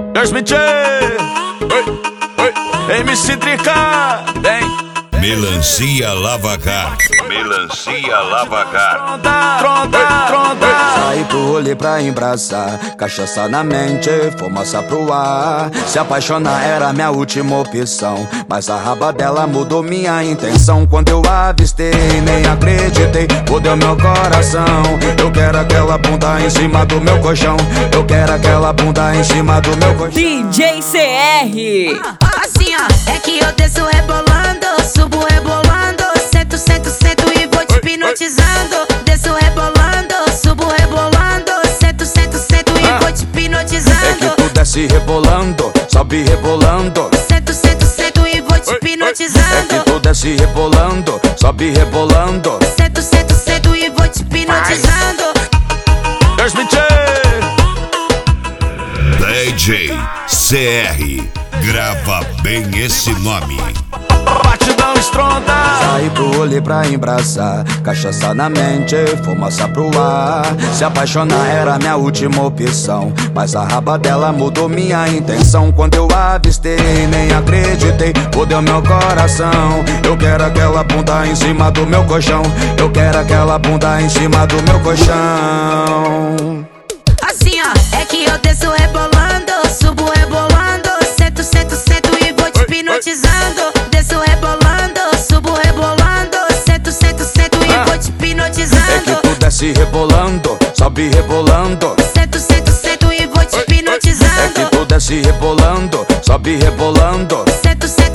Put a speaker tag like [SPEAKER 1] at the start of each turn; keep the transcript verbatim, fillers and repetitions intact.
[SPEAKER 1] dois mil e M C Trica, vem.
[SPEAKER 2] Melancia Lavacar. Melancia Lavacar.
[SPEAKER 1] Tronda, tronda.
[SPEAKER 3] Saí pro rolê pra embrasar, cachaça na mente, fumaça pro ar. Se apaixonar era minha última opção, mas a raba dela mudou minha intenção. Quando eu avistei, nem acreditei, fudeu meu coração. Eu quero aquela bunda em cima do meu colchão. Eu quero aquela bunda em cima do meu colchão.
[SPEAKER 4] D J C R.
[SPEAKER 5] Assim ó, é que eu desço rebolando, subo rebolando, sento, sento, sento e vou te hipnotizando. Desço rebolando, subo rebolando, sento, sento, sento e vou te hipnotizando.
[SPEAKER 3] É que tu desce rebolando, sobe rebolando,
[SPEAKER 5] sento, sento, sento e vou te hipnotizando.
[SPEAKER 3] é que tu desce rebolando, sobe rebolando,
[SPEAKER 5] sento, sento, sento e vou te hipnotizando.
[SPEAKER 1] dois mil
[SPEAKER 2] D J C R. Grava bem esse nome.
[SPEAKER 1] Batidão estronda.
[SPEAKER 3] saí pro rolê pra embrasar, cachaça na mente, fumaça pro ar. Se apaixonar era minha última opção, mas a raba dela mudou minha intenção. Quando eu avistei, nem acreditei, fudeu meu coração. Eu quero aquela bunda em cima do meu colchão. Eu quero aquela bunda em cima do meu colchão.
[SPEAKER 5] Assim ó, é que eu desço rebolando, subo rebolando, sento, sento, sento e vou te hipnotizando. Desço rebolando, subo rebolando, sento, sento, sento e vou te hipnotizando.
[SPEAKER 3] É que tu desce rebolando, sobe rebolando,
[SPEAKER 5] sento, sento, sento e vou te hipnotizando.
[SPEAKER 3] é que tu desce rebolando, sobe rebolando,
[SPEAKER 5] sento, sento,